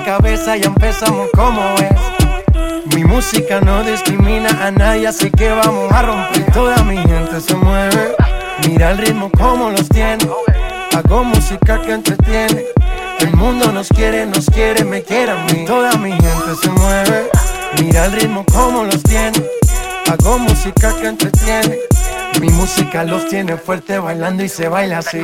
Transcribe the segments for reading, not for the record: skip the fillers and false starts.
la cabeza, ya empezamos como es. Mi música no discrimina a nadie, así que vamos a romper. Toda mi gente se mueve, mira el ritmo como los tiene. Hago música que entretiene. El mundo nos quiere, me quiere a mí. Toda mi gente se mueve, mira el ritmo como los tiene. Hago música que entretiene. Mi música los tiene fuerte bailando y se baila así.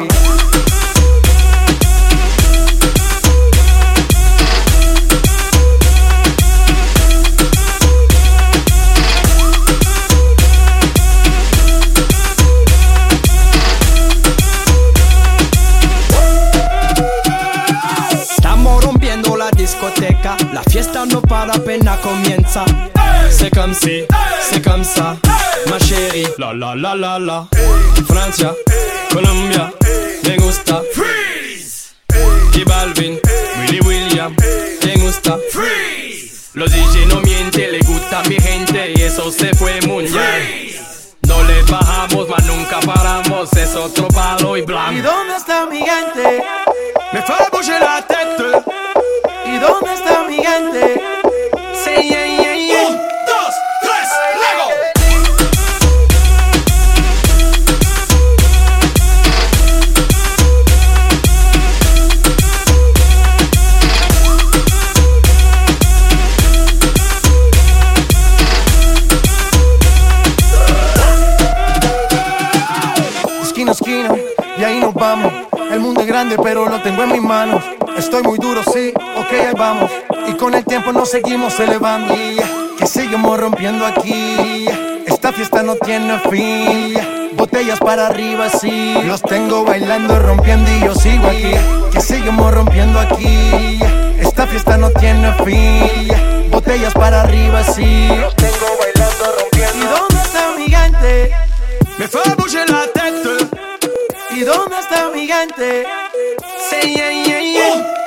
La fiesta no para, apenas comienza. C'est comme si, c'est comme ça, ma chérie. La la la la la. Francia, Colombia, me gusta. Freeze. Y Balvin, Willy William, me gusta. Freeze. Los DJ no mienten, le gusta mi gente y eso se fue mundial. No le bajamos, mas nunca paramos, es otro palo y blanco. ¿Y dónde está mi gente? Me fait bouger la tête. ¿Y dónde está mi gente? Sí, yeah, yeah, yeah. 1, 2, 3, luego. Esquina a esquina, y ahí nos vamos. El mundo es grande, pero lo tengo en mis manos. Estoy muy duro, sí, ok, ahí vamos. Y con el tiempo nos seguimos elevando. Que seguimos rompiendo aquí. Esta fiesta no tiene fin. Botellas para arriba, sí. Los tengo bailando, rompiendo y yo sigo aquí. Que seguimos rompiendo aquí. Esta fiesta no tiene fin. Botellas para arriba, sí. Los tengo bailando, rompiendo. ¿Y dónde está mi gente? Me fait bouger la tête. ¿Y dónde está mi gente? Sí, yeah, yeah, yeah.